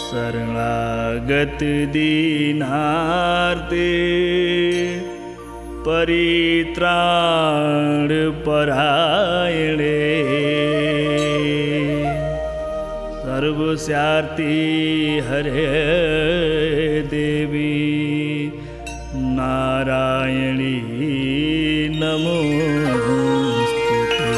शरणागत दीनार्ते परित्राण परायणे सर्वस्यार्ति हरे देवी नारायणी नमोस्तुते।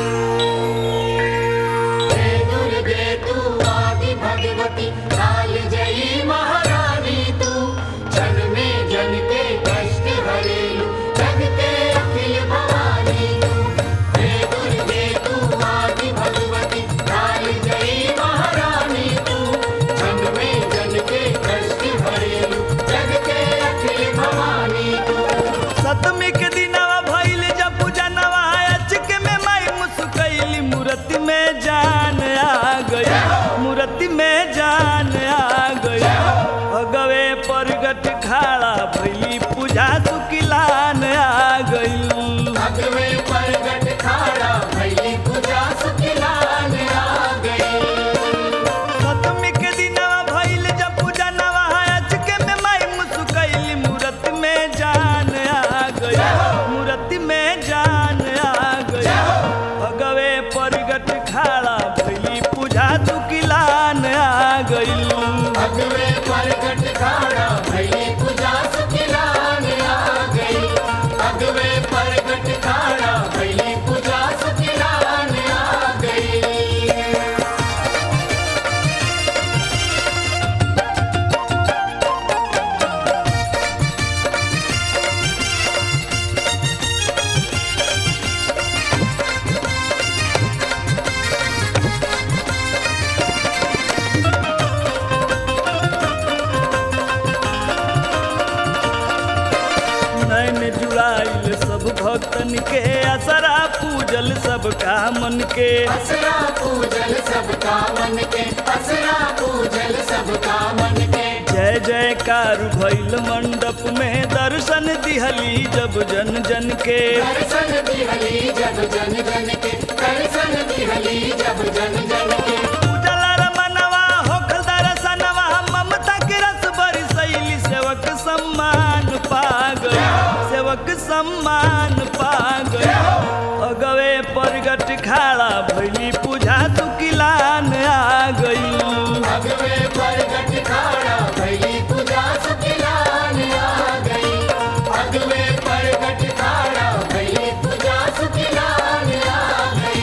जय दुर्गे तू आदि भगवती काल जयी महारानी तू जन में जन के कष्ट हरेलु जग के अखिल भवानी तू। जय दुर्गे तू आदि भगवती काल जयी महारानी तू जन में जन के कष्ट हरेलु जग के अखिल भवानी तू। सतमी के दिनवा भइल जब पूजनवा अचक में माई मुस्कैली मूर्ति में जान आ गई मूर्ति में जान आ गई अगवे परगट खाड़ा भइली पूजा सुकिलान आ गई अगवे परगट खाड़ा भइली पूजा सुखिलान आ गई। सतमी के दिनवा भइल जब पूजनवा अचक में माई मुस्कैली मूर्ति में जान आ गई मूर्ति में जान आ गई अगवे परगट खाड़ा भइली पूजा सुकिलान आ गई अगवे परगट खाड़ा भइली पूजा सुखिलान आ गई। अगवे परगट खाड़ा भइली पूजा सुखिलान आ गई। नैन जुड़ाइल सब भक्तन के असरा पूजल सबका मन के असरा पूजल सबका मन के असरा पूजल सबका मन के। जय जयकार भइल मंडप में दर्शन दिहली जब जन जन के दर्शन दिहली जब जन जन के दर्शन दिहली जब जन जन के। पूजल रमनवा होखल दर्शनवा ममता के रस बरसैली सेवक सम्मान पा गई सेवक सम्मान पा गई अगवे परगट खाड़ा भइली पूजा सुकिलान आ गई अगवे परगट खाड़ा भइली पूजा सुखिलान आ गई। अगवे परगट खाड़ा भइली पूजा सुखिलान आ गई।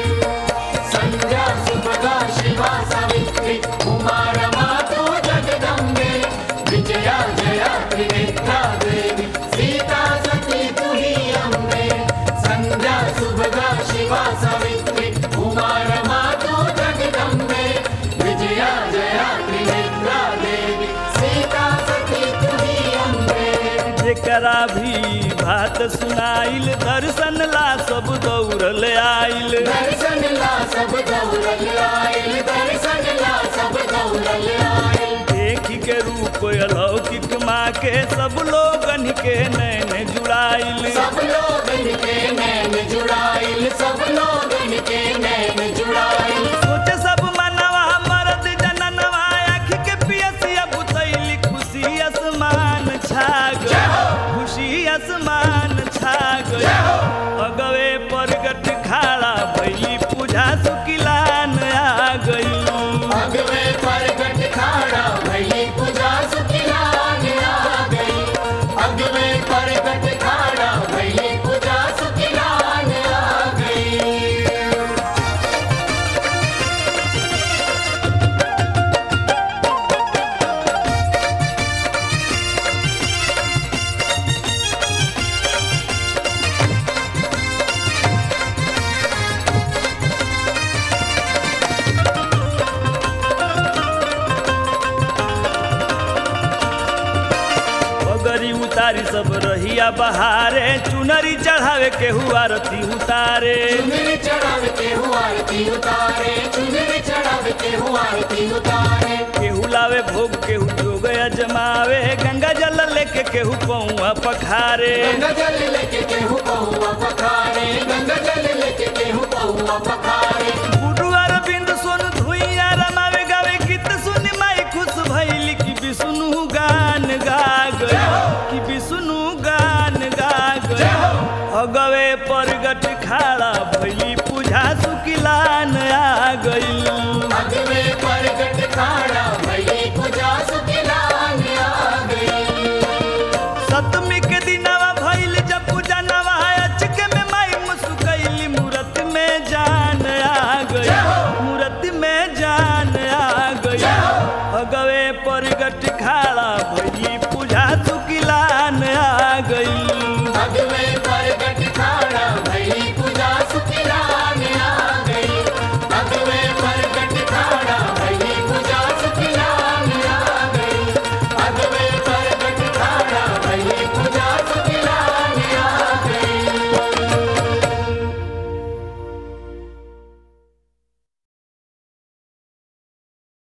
संध्या सुभगा शिवा सावित्री उमा रमा तू जगदम्बे विजया जया त्रिनेत्रा देवी सीता सती तू ही अम्बे। संध्या सुभगा शिवा सावित्री उमा रमा तू जगदम्बे विजया जया त्रिनेत्रा देवी सीता सती तू ही अम्बे। जेकरा भी बात सुनाइल दर्शन ला सब दौड़ल आइल दर्शन ला सब दौड़ल आइल दर्शन ला सब दौड़ल आइल। देखी के रूप अलौकिक माँ के सब लोगन के नैन जुड़ाइल सब लोगन के नैन जुड़ाइल सब लोगन के नैन जुड़ाइल। सोचे सब मनवा मरद जननवा आँखी के पियसिया बुतैली खुशी आसमान छा गई खुशी आसमान छा गई अगवे परगट खाड़ा भइली पूजा सुकिलान आ गई अगवे परगट खाड़ा भइली पूजा सुखिलान आ गई। अगवे परगट खाड़ा भइली पूजा सुखिलान आ गई। पगड़ी उतारी सब रहिया बहारे चुनरी चढ़ावे के हुआ आरती उतारे चुनरी चढ़ावे के हुआ आरती उतारे चुनरी चढ़ावे के हुआ आरती उतारे। केहू लावे भोग केहू जोग अजमावे गंगा जल लेके केहू पौआ पखारे गंगा जल लेके केहू पहुआ पखारे गंगा जल लेके केहू पहुआ पखारे।